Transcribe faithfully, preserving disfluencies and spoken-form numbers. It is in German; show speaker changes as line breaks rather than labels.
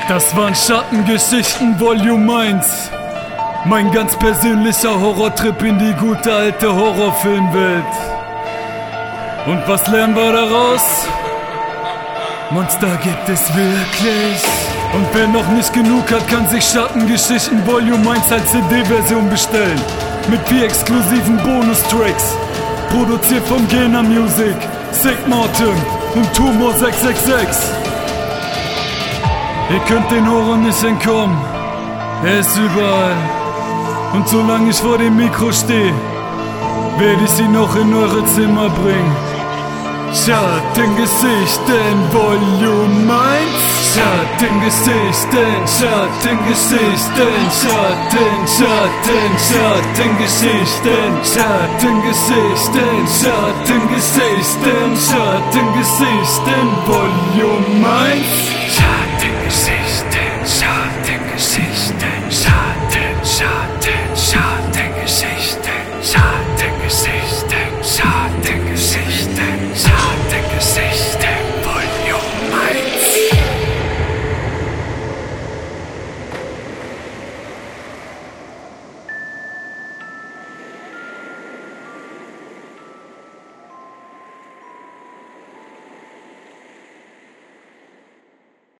Das waren Schattengeschichten Volume eins. Mein ganz persönlicher Horrortrip in die gute alte Horrorfilmwelt. Und was lernen wir daraus? Monster gibt es wirklich. Und wer noch nicht genug hat, kann sich Schattengeschichten Volume eins als C D-Version bestellen. Mit vier exklusiven Bonustracks. Produziert von Gena Music, Sick Martin und Tumor sechs sechs sechs. Ihr könnt den Horror nicht entkommen. Er ist überall. Und solange ich vor dem Mikro stehe, werde ich sie noch in eure Zimmer bringen. Schattengeschichten Volume eins. Schattengeschichten, Schattengeschichten, Schatten, Schatten, Schattengeschichten, Schattengeschichten, Schattengeschichten, Schattengeschichten Volume eins.